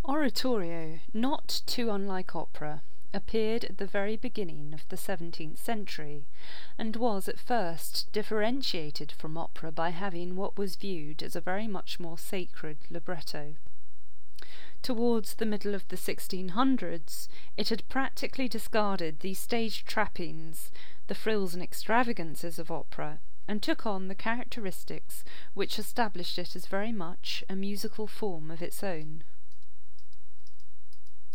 Oratorio, not too unlike opera, appeared at the very beginning of the 17th century, and was at first differentiated from opera by having what was viewed as a very much more sacred libretto. Towards the middle of the 1600s, it had practically discarded the stage trappings, the frills and extravagances of opera, and took on the characteristics which established it as very much a musical form of its own.